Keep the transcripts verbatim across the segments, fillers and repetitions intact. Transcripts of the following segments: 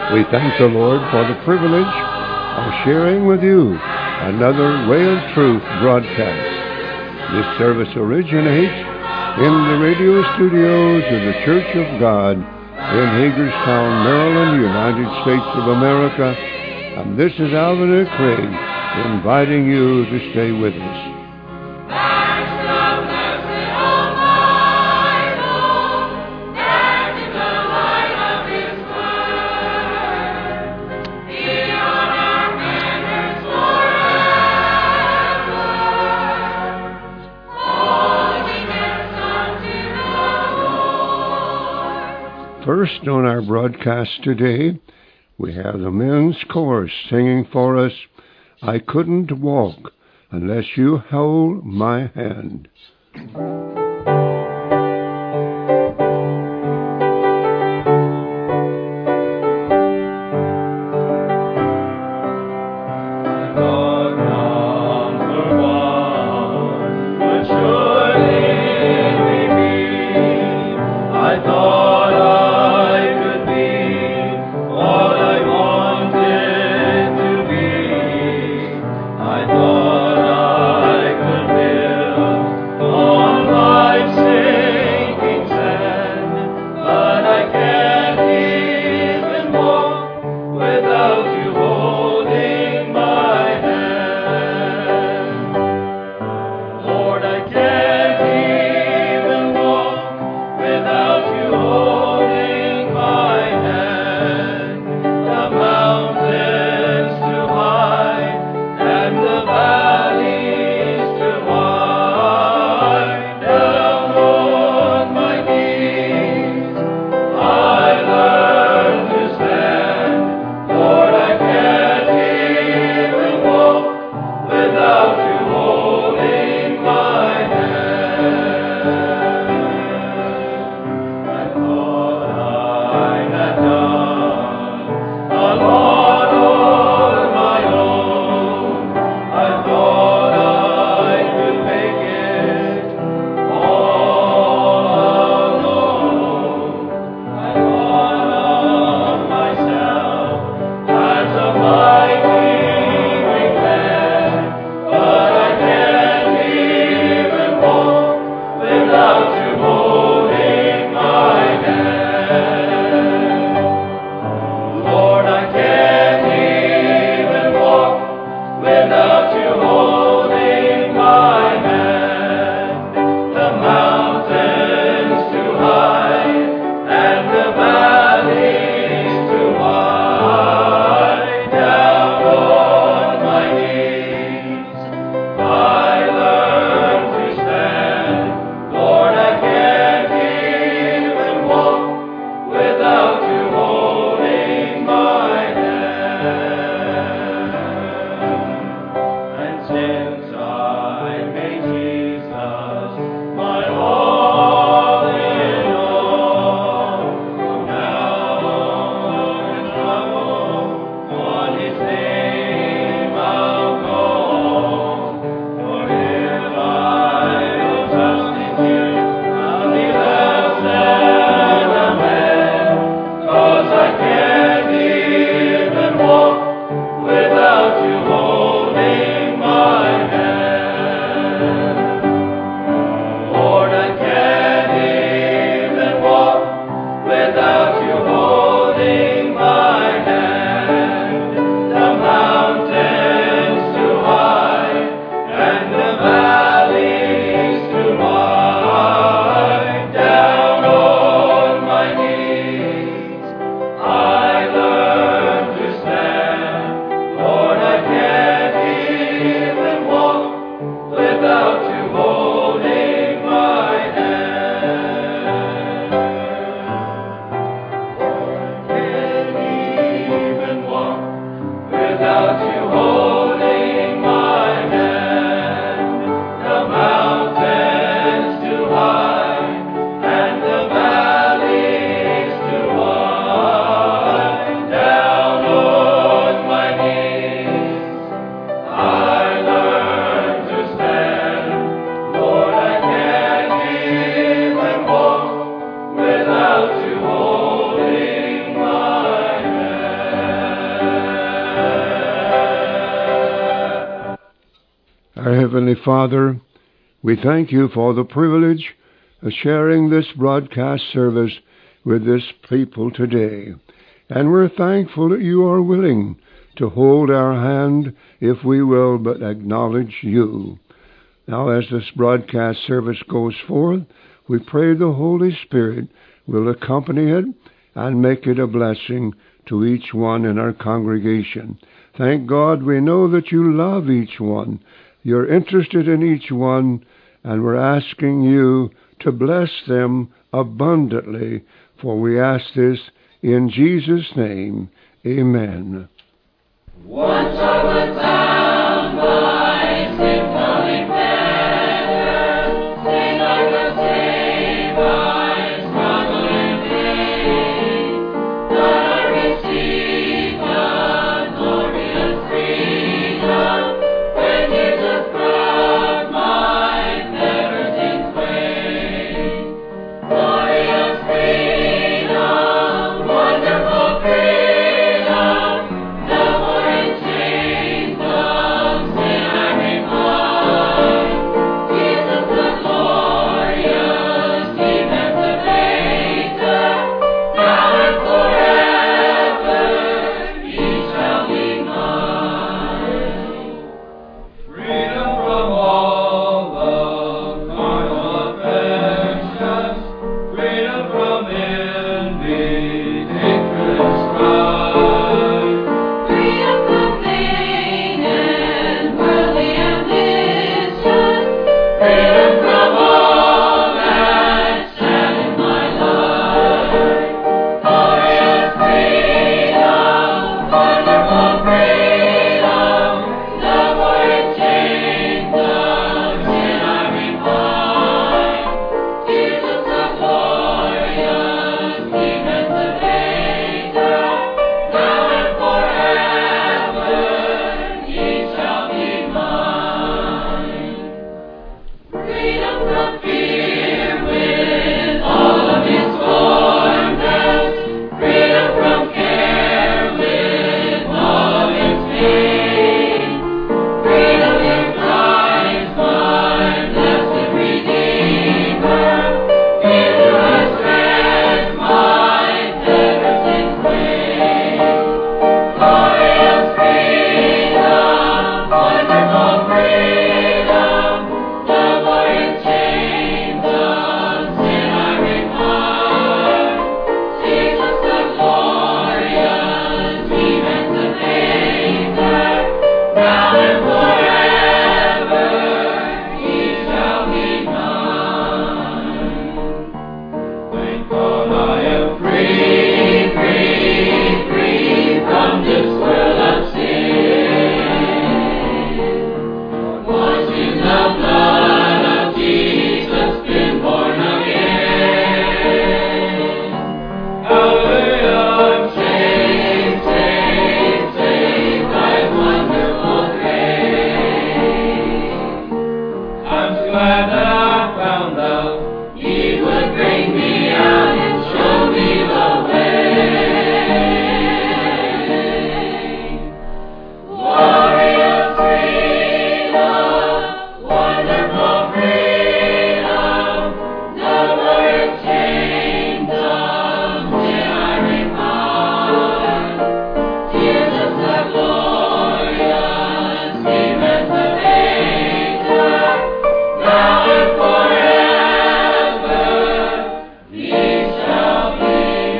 We thank the Lord for the privilege of sharing with you another Way of Truth broadcast. This service originates in the radio studios of the Church of God in Hagerstown, Maryland, United States of America. And this is Alvin A. Craig inviting you to stay with us. First on our broadcast today, we have the men's chorus singing for us, "I Couldn't Walk Unless You Hold My Hand." On Heavenly Father, we thank you for the privilege of sharing this broadcast service with this people today. And we're thankful that you are willing to hold our hand if we will but acknowledge you. Now, as this broadcast service goes forth, we pray the Holy Spirit will accompany it and make it a blessing to each one in our congregation. Thank God we know that you love each one. You're interested in each one, and we're asking you to bless them abundantly, for we ask this in Jesus' name. Amen. Once I was bound by sympathic pleasure, sin like a slave I struggled in vain, but I received a glorious freedom when Jesus brought my fetters in twain. Glorious freedom, wonderful freedom, no more in chains of sin I remind. Jesus the glorious emancipator, now and forever he shall be mine. Freedom from all the carnal affections, freedom from envy, hatred, and strife. Freedom from vain and worldly ambition, freedom from all that saddens my life. Glorious freedom, wonderful freedom, no more in chains of sin I repine. Jesus the glorious emancipator, now and forever he shall be mine. Freedom from fear with all of its torments, freedom from care with all of its pain, freedom in Christ my blessed Redeemer, in whom I stretch my fetters in twain. Glorious freedom, wonderful freedom, no more in chains of sin I repine. Jesus the glorious emancipator, now and forever he shall be mine. Thank God I am free, free, free from this world of sin. Washed in the blood of Jesus, been born again. Hallelujah, I'm saved, saved, saved by wonderful grace. I'm glad that I found out he would bring me out and show me the way. Glorious freedom, wonderful freedom, no more in chains of sin I repine. Jesus the glorious emancipator, now and forever he shall be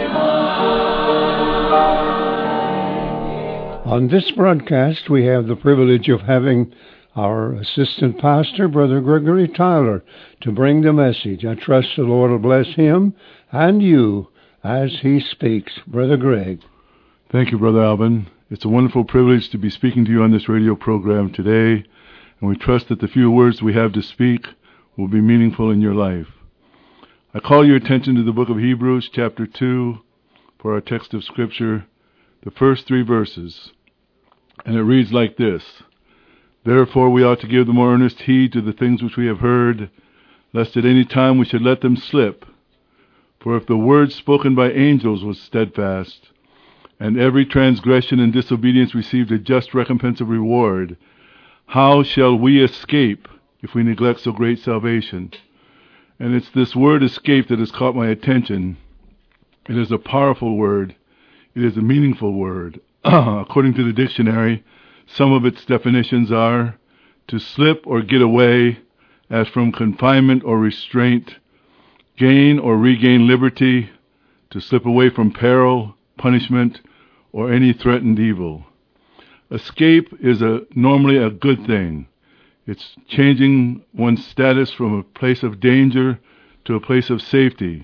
mine. On this broadcast, we have the privilege of having our assistant pastor, Brother Gregory Tyler, to bring the message. I trust the Lord will bless him and you as he speaks. Brother Greg. Thank you, Brother Alvin. It's a wonderful privilege to be speaking to you on this radio program today, and we trust that the few words we have to speak will be meaningful in your life. I call your attention to the book of Hebrews, chapter two, for our text of Scripture, the first three verses. And it reads like this: Therefore we ought to give the more earnest heed to the things which we have heard, lest at any time we should let them slip. For if the word spoken by angels was steadfast, and every transgression and disobedience received a just recompense of reward, How shall we escape if we neglect so great salvation? And it's this word escape that has caught my attention. It is a powerful word. It is a meaningful word. According to the dictionary, some of its definitions are to slip or get away as from confinement or restraint, gain or regain liberty, to slip away from peril, punishment, or any threatened evil. Escape is a normally a good thing. It's changing one's status from a place of danger to a place of safety.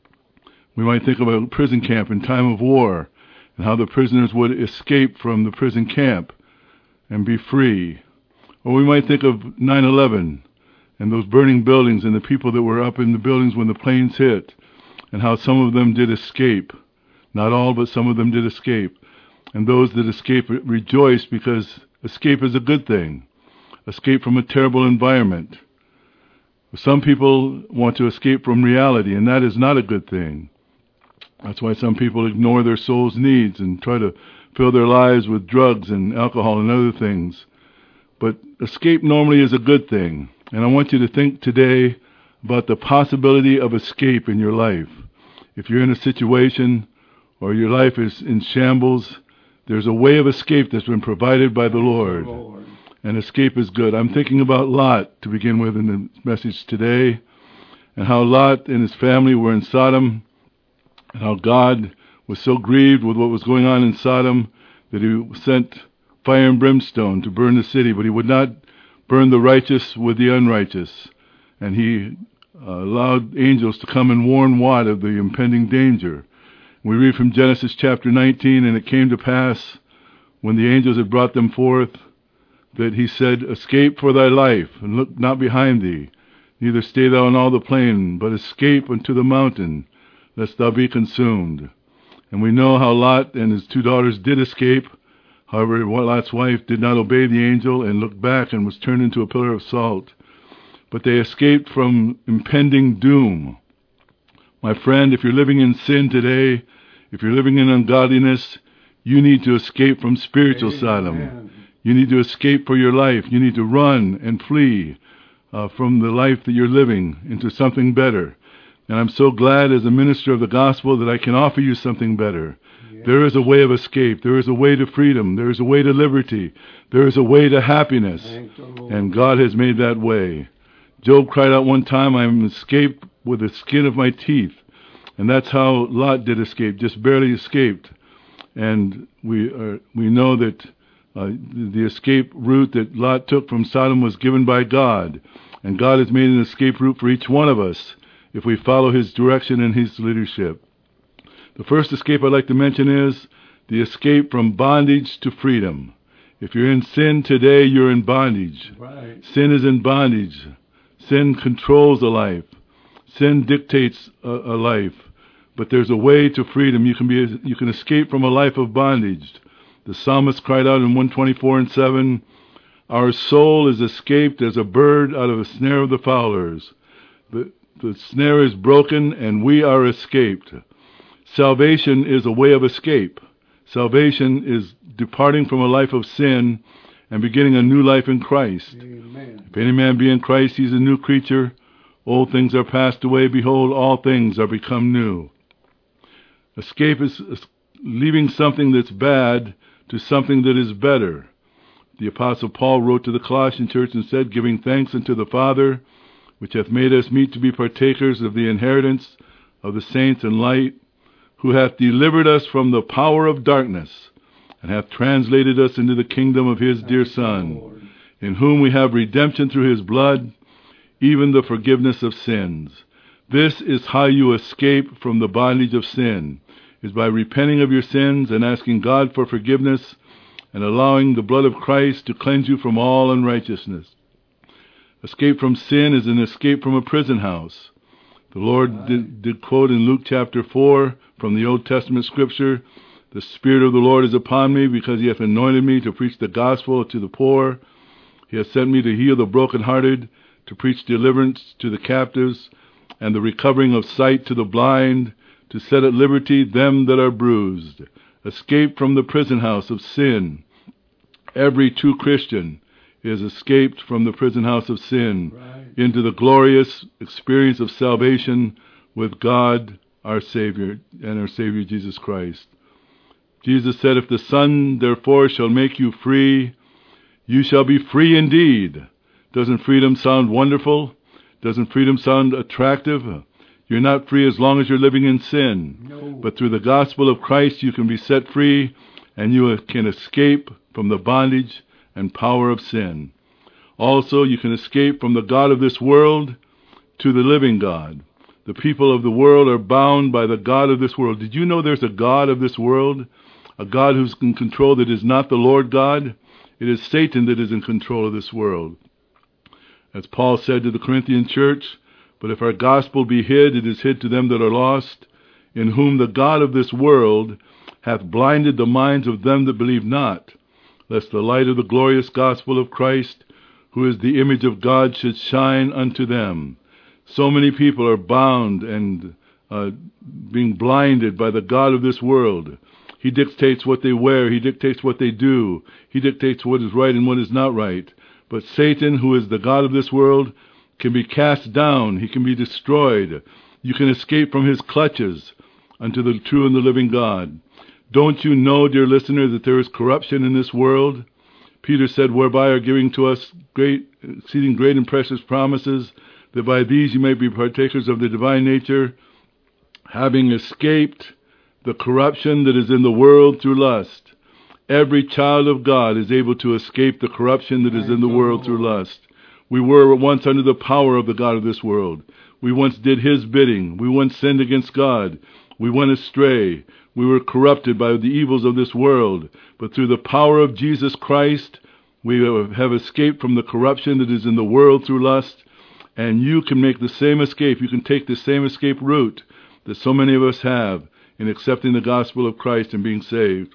We might think of a prison camp in time of war and how the prisoners would escape from the prison camp and be free. Or we might think of nine eleven and those burning buildings and the people that were up in the buildings when the planes hit and how some of them did escape. Not all, but some of them did escape. And those that escape rejoice because escape is a good thing. Escape from a terrible environment. Some people want to escape from reality, and that is not a good thing. That's why some people ignore their soul's needs and try to fill their lives with drugs and alcohol and other things. But escape normally is a good thing. And I want you to think today about the possibility of escape in your life. If you're in a situation or your life is in shambles, there's a way of escape that's been provided by the Lord. And escape is good. I'm thinking about Lot to begin with in the message today, and how Lot and his family were in Sodom, and how God was so grieved with what was going on in Sodom that he sent fire and brimstone to burn the city, but he would not burn the righteous with the unrighteous. And he uh, allowed angels to come and warn Lot of the impending danger. We read from Genesis chapter nineteen, and it came to pass, when the angels had brought them forth, that he said, escape for thy life, and look not behind thee, neither stay thou in all the plain, but escape unto the mountain, lest thou be consumed. And we know how Lot and his two daughters did escape. However, Lot's wife did not obey the angel and looked back and was turned into a pillar of salt. But they escaped from impending doom. My friend, if you're living in sin today, if you're living in ungodliness, you need to escape from spiritual Amen. Sodom. You need to escape for your life. You need to run and flee uh, from the life that you're living into something better. And I'm so glad as a minister of the gospel that I can offer you something better. Yeah. There is a way of escape. There is a way to freedom. There is a way to liberty. There is a way to happiness. And God has made that way. Job cried out one time, I am escaped with the skin of my teeth. And that's how Lot did escape, just barely escaped. And we are, we know that Uh, the escape route that Lot took from Sodom was given by God. And God has made an escape route for each one of us if we follow his direction and his leadership. The first escape I'd like to mention is the escape from bondage to freedom. If you're in sin today, you're in bondage. Right. Sin is in bondage. Sin controls a life. Sin dictates a, a life. But there's a way to freedom. You can be, you can escape from a life of bondage. The psalmist cried out in one twenty-four and seven, our soul is escaped as a bird out of a snare of the fowlers. The, the snare is broken and we are escaped. Salvation is a way of escape. Salvation is departing from a life of sin and beginning a new life in Christ. Amen. If any man be in Christ, he is a new creature. Old things are passed away. Behold, all things are become new. Escape is leaving something that's bad to something that is better. The Apostle Paul wrote to the Colossian church and said, giving thanks unto the Father, which hath made us meet to be partakers of the inheritance of the saints in light, who hath delivered us from the power of darkness, and hath translated us into the kingdom of his dear Son, in whom we have redemption through his blood, even the forgiveness of sins. This is how you escape from the bondage of sin, is by repenting of your sins and asking God for forgiveness and allowing the blood of Christ to cleanse you from all unrighteousness. Escape from sin is an escape from a prison house. The Lord did, did quote in Luke chapter four from the Old Testament scripture, the Spirit of the Lord is upon me because he hath anointed me to preach the gospel to the poor. He hath sent me to heal the brokenhearted, to preach deliverance to the captives, and the recovering of sight to the blind, to set at liberty them that are bruised. Escape from the prison house of sin. Every true Christian has escaped from the prison house of sin Right. into the glorious experience of salvation with God, our Savior, and our Savior Jesus Christ. Jesus said, "If the Son, therefore, shall make you free, you shall be free indeed." Doesn't freedom sound wonderful? Doesn't freedom sound attractive? You're not free as long as you're living in sin. No. But through the gospel of Christ, you can be set free, and you can escape from the bondage and power of sin. Also, you can escape from the god of this world to the living God. The people of the world are bound by the god of this world. Did you know there's a god of this world? A God who's in control that is not the Lord God? It is Satan that is in control of this world. As Paul said to the Corinthian church, "But if our gospel be hid, it is hid to them that are lost, in whom the God of this world hath blinded the minds of them that believe not, lest the light of the glorious gospel of Christ, who is the image of God, should shine unto them." So many people are bound and uh, being blinded by the God of this world. He dictates what they wear. He dictates what they do. He dictates what is right and what is not right. But Satan, who is the god of this world, can be cast down. He can be destroyed. You can escape from his clutches unto the true and the living God. Don't you know, dear listener, that there is corruption in this world? Peter said, "Whereby are giving to us great, exceeding great and precious promises, that by these you may be partakers of the divine nature, having escaped the corruption that is in the world through lust." Every child of God is able to escape the corruption that is in the world through lust. We were once under the power of the god of this world. We once did his bidding. We once sinned against God. We went astray. We were corrupted by the evils of this world. But through the power of Jesus Christ, we have escaped from the corruption that is in the world through lust. And you can make the same escape. You can take the same escape route that so many of us have in accepting the gospel of Christ and being saved.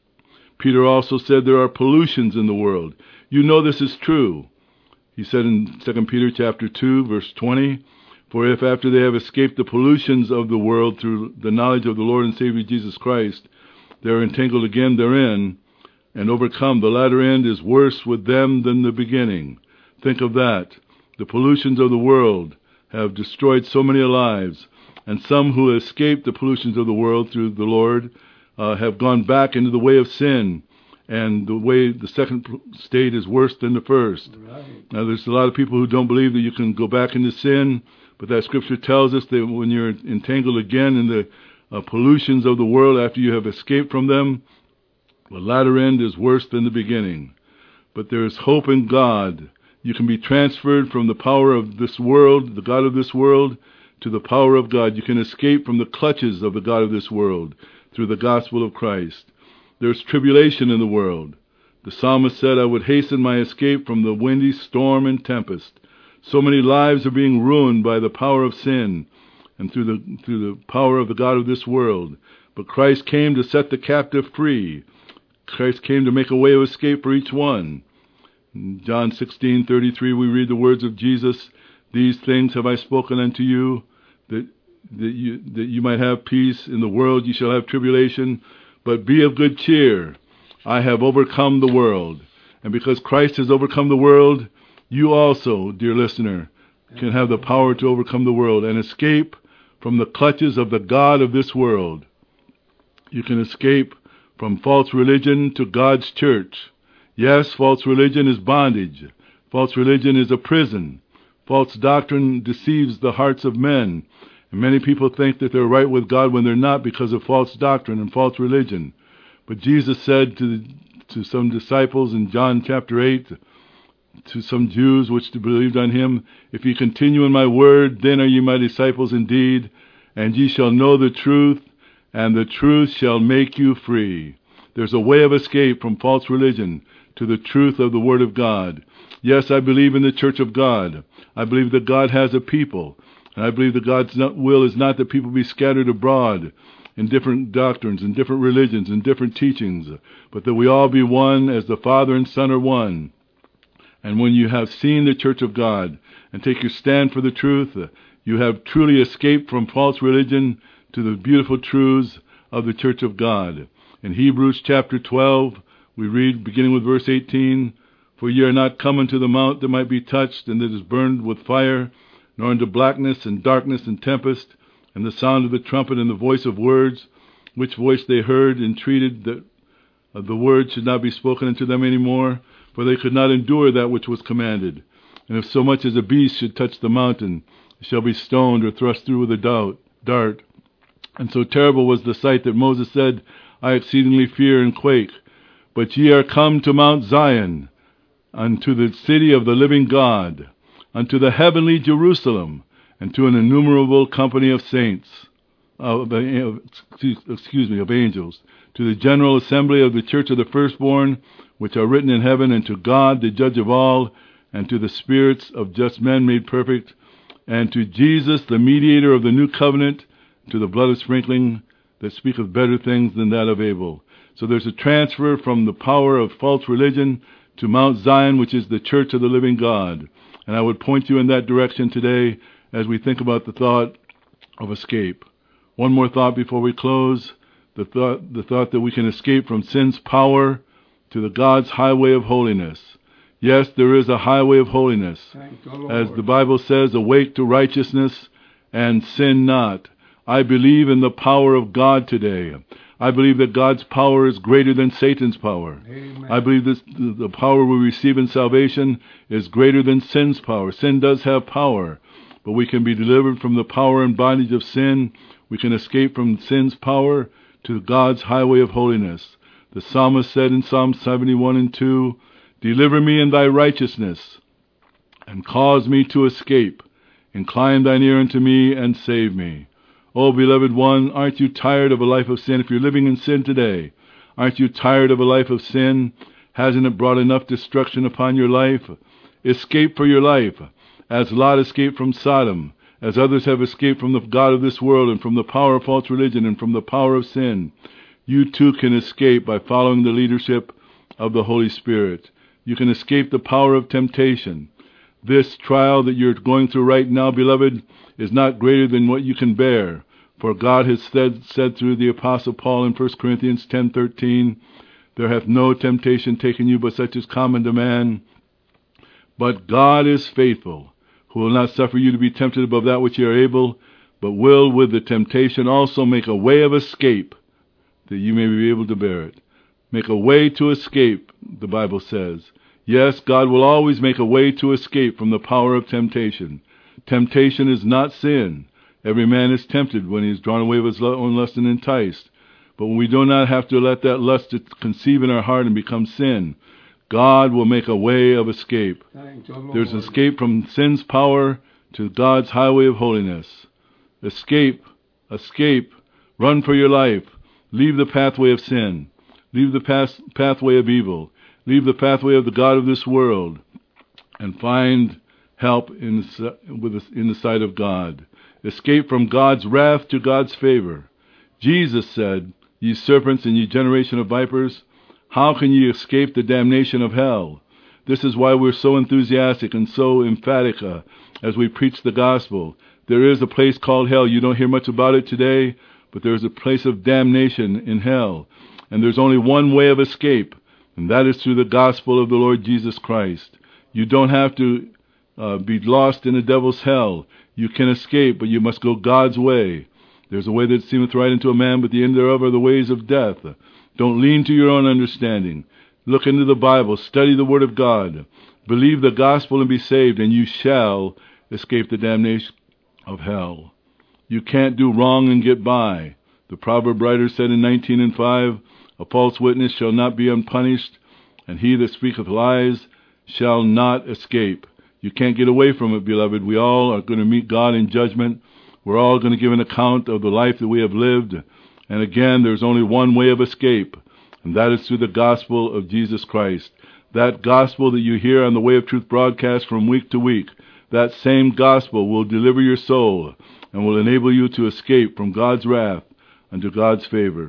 Peter also said there are pollutions in the world. You know this is true. He said in Second Peter chapter two, verse twenty, "For if after they have escaped the pollutions of the world through the knowledge of the Lord and Savior Jesus Christ, they are entangled again therein and overcome, the latter end is worse with them than the beginning." Think of that. The pollutions of the world have destroyed so many lives. And some who escaped the pollutions of the world through the Lord uh, have gone back into the way of sin. And the way, the second state is worse than the first. Right. Now, there's a lot of people who don't believe that you can go back into sin, but that scripture tells us that when you're entangled again in the uh, pollutions of the world after you have escaped from them, the latter end is worse than the beginning. But there is hope in God. You can be transferred from the power of this world, the god of this world, to the power of God. You can escape from the clutches of the god of this world through the gospel of Christ. There's tribulation in the world. The psalmist said, "I would hasten my escape from the windy storm and tempest." So many lives are being ruined by the power of sin and through the through the power of the god of this world. But Christ came to set the captive free. Christ came to make a way of escape for each one. In John sixteen thirty-three, we read the words of Jesus, "These things have I spoken unto you, that that you that you might have peace. In the world you shall have tribulation, but be of good cheer. I have overcome the world." And because Christ has overcome the world, you also, dear listener, can have the power to overcome the world and escape from the clutches of the god of this world. You can escape from false religion to God's church. Yes, false religion is bondage. False religion is a prison. False doctrine deceives the hearts of men. And many people think that they're right with God when they're not because of false doctrine and false religion. But Jesus said to, to some disciples in John chapter eight, to some Jews which believed on him, "If ye continue in my word, then are ye my disciples indeed, and ye shall know the truth, and the truth shall make you free." There's a way of escape from false religion to the truth of the Word of God. Yes, I believe in the church of God. I believe that God has a people. And I believe that God's not, will is not that people be scattered abroad in different doctrines, in different religions, in different teachings, but that we all be one as the Father and Son are one. And when you have seen the church of God and take your stand for the truth, you have truly escaped from false religion to the beautiful truths of the church of God. In Hebrews chapter twelve, we read, beginning with verse eighteen, For ye are not come unto the mount that might be touched, and that is burned with fire, nor unto blackness and darkness and tempest, and the sound of the trumpet and the voice of words, which voice they heard, entreated that uh, the word should not be spoken unto them any more, for they could not endure that which was commanded. And if so much as a beast should touch the mountain, it shall be stoned or thrust through with a dart. And so terrible was the sight that Moses said, I exceedingly fear and quake. But ye are come to Mount Zion, unto the city of the living God, unto the heavenly Jerusalem, and to an innumerable company of saints, of, excuse me, of angels, to the general assembly of the church of the firstborn, which are written in heaven, and to God, the judge of all, and to the spirits of just men made perfect, and to Jesus, the mediator of the new covenant, to the blood of sprinkling that speaketh better things than that of Abel. So there's a transfer from the power of false religion to Mount Zion, which is the church of the living God. And I would point you in that direction today as we think about the thought of escape. One more thought before we close, the thought, the thought that we can escape from sin's power to the God's highway of holiness. Yes, there is a highway of holiness. As the Bible says, awake to righteousness and sin not. I believe in the power of God today. I believe that God's power is greater than Satan's power. Amen. I believe this, the power we receive in salvation is greater than sin's power. Sin does have power, but we can be delivered from the power and bondage of sin. We can escape from sin's power to God's highway of holiness. The psalmist said in Psalm seventy-one and two, Deliver me in thy righteousness, and cause me to escape. Incline thine ear unto me, and save me. Oh, beloved one, aren't you tired of a life of sin? If you're living in sin today, aren't you tired of a life of sin? Hasn't it brought enough destruction upon your life? Escape for your life, as Lot escaped from Sodom, as others have escaped from the god of this world and from the power of false religion and from the power of sin. You too can escape by following the leadership of the Holy Spirit. You can escape the power of temptation. This trial that you're going through right now, beloved, is not greater than what you can bear. For God has said, said through the Apostle Paul in First Corinthians ten thirteen, There hath no temptation taken you but such as common to man. But God is faithful, who will not suffer you to be tempted above that which ye are able, but will with the temptation also make a way of escape, that you may be able to bear it. Make a way to escape, the Bible says. Yes, God will always make a way to escape from the power of temptation. Temptation is not sin. Every man is tempted when he is drawn away of his own lust and enticed. But when we do not have to let that lust conceive in our heart and become sin, God will make a way of escape. There's escape from sin's power to God's highway of holiness. Escape, escape, run for your life. Leave the pathway of sin. Leave the path, pathway of evil. Leave the pathway of the God of this world, and find help in the, with the, in the sight of God. Escape from God's wrath to God's favor. Jesus said, Ye serpents and ye generation of vipers, how can ye escape the damnation of hell? This is why we're so enthusiastic and so emphatic uh, as we preach the gospel. There is a place called hell. You don't hear much about it today, but there is a place of damnation in hell. And there's only one way of escape, and that is through the gospel of the Lord Jesus Christ. You don't have to uh, be lost in the devil's hell. You can escape, but you must go God's way. There's a way that seemeth right unto a man, but the end thereof are the ways of death. Don't lean to your own understanding. Look into the Bible. Study the Word of God. Believe the gospel and be saved, and you shall escape the damnation of hell. You can't do wrong and get by. The proverb writer said in nineteen and five, A false witness shall not be unpunished, and he that speaketh lies shall not escape. You can't get away from it, beloved. We all are going to meet God in judgment. We're all going to give an account of the life that we have lived. And again, there's only one way of escape, and that is through the gospel of Jesus Christ. That gospel that you hear on the Way of Truth broadcast from week to week, that same gospel will deliver your soul and will enable you to escape from God's wrath unto God's favor.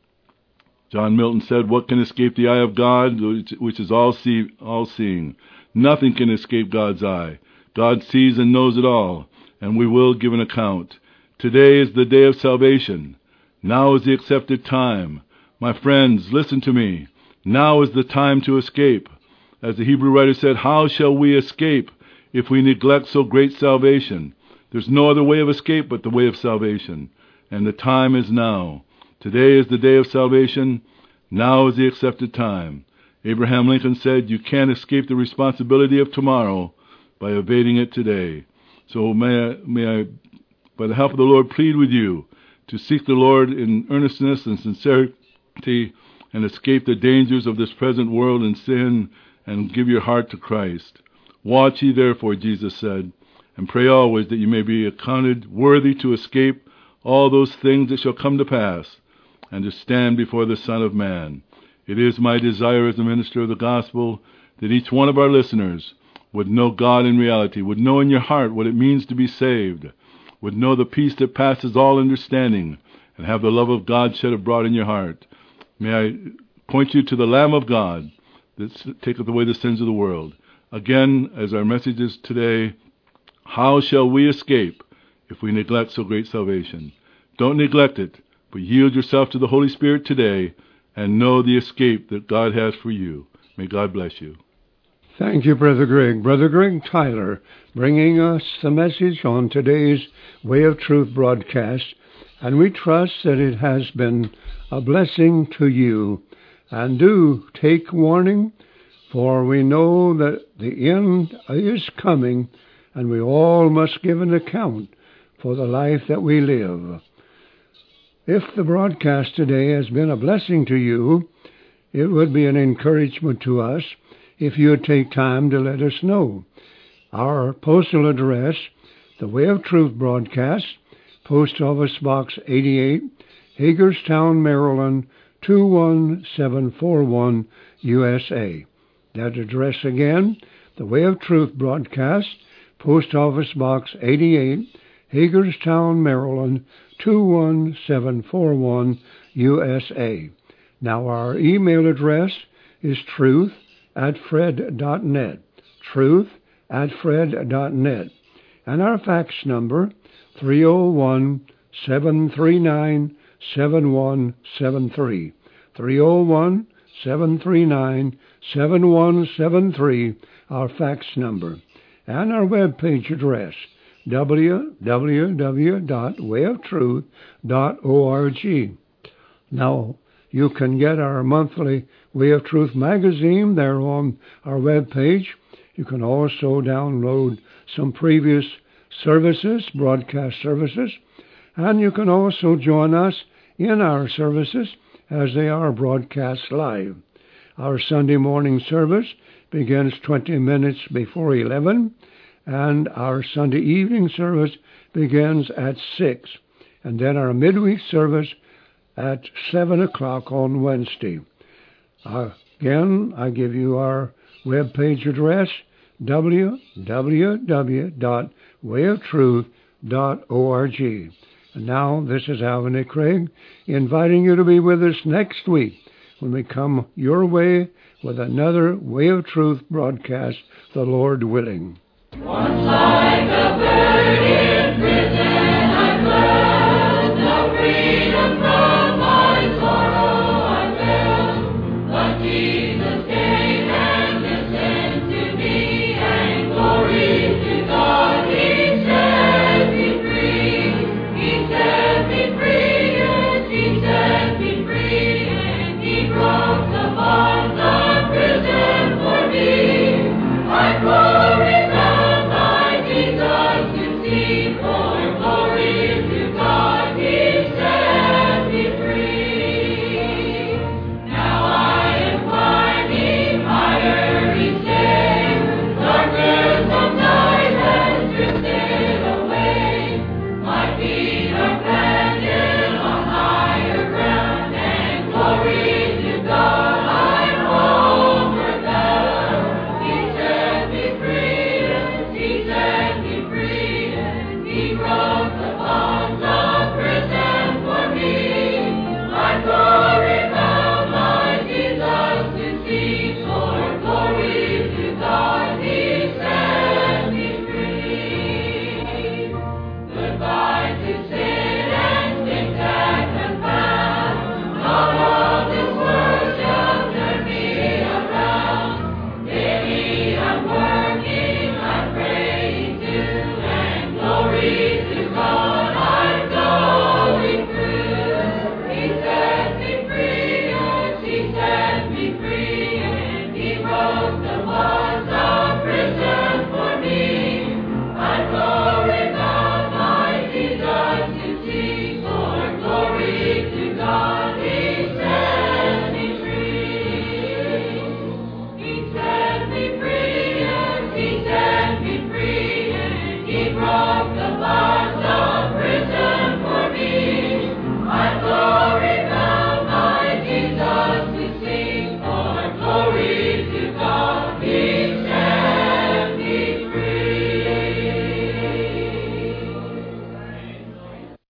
John Milton said, What can escape the eye of God, which is all see, all seeing? Nothing can escape God's eye. God sees and knows it all, and we will give an account. Today is the day of salvation. Now is the accepted time. My friends, listen to me. Now is the time to escape. As the Hebrew writer said, how shall we escape if we neglect so great salvation? There's no other way of escape but the way of salvation. And the time is now. Today is the day of salvation. Now is the accepted time. Abraham Lincoln said, you can't escape the responsibility of tomorrow by evading it today. So may I, may I, by the help of the Lord, plead with you to seek the Lord in earnestness and sincerity and escape the dangers of this present world and sin and give your heart to Christ. Watch ye therefore, Jesus said, and pray always that you may be accounted worthy to escape all those things that shall come to pass and to stand before the Son of Man. It is my desire as a minister of the gospel that each one of our listeners would know God in reality, would know in your heart what it means to be saved, would know the peace that passes all understanding, and have the love of God shed abroad in your heart. May I point you to the Lamb of God that taketh away the sins of the world. Again, as our message is today, how shall we escape if we neglect so great salvation? Don't neglect it, but yield yourself to the Holy Spirit today and know the escape that God has for you. May God bless you. Thank you, Brother Greg. Brother Greg Tyler, bringing us the message on today's Way of Truth broadcast, and we trust that it has been a blessing to you. And do take warning, for we know that the end is coming, and we all must give an account for the life that we live. If the broadcast today has been a blessing to you, it would be an encouragement to us if you would take time to let us know. Our postal address, the Way of Truth broadcast, Post Office Box eighty-eight, Hagerstown, Maryland, two one seven four one, U S A. That address again, the Way of Truth broadcast, Post Office Box eighty-eight, Hagerstown, Maryland, two one seven four one, U S A. Now our email address is truth at fred dot net, truth at fred dot net. And our fax number, three oh one, seven three nine, seven one seven three, three oh one, seven three nine, seven one seven three, our fax number. And our web page address, w w w dot way of truth dot org. Now, you can get our monthly Way of Truth magazine there on our web page. You can also download some previous services, broadcast services, and you can also join us in our services as they are broadcast live. Our Sunday morning service begins twenty minutes before eleven, and our Sunday evening service begins at six, and then our midweek service at seven o'clock on Wednesday. Uh, again, I give you our web page address, w w w dot way of truth dot org. And now, this is Alvin A. Craig, inviting you to be with us next week when we come your way with another Way of Truth broadcast, the Lord willing. Once like a bird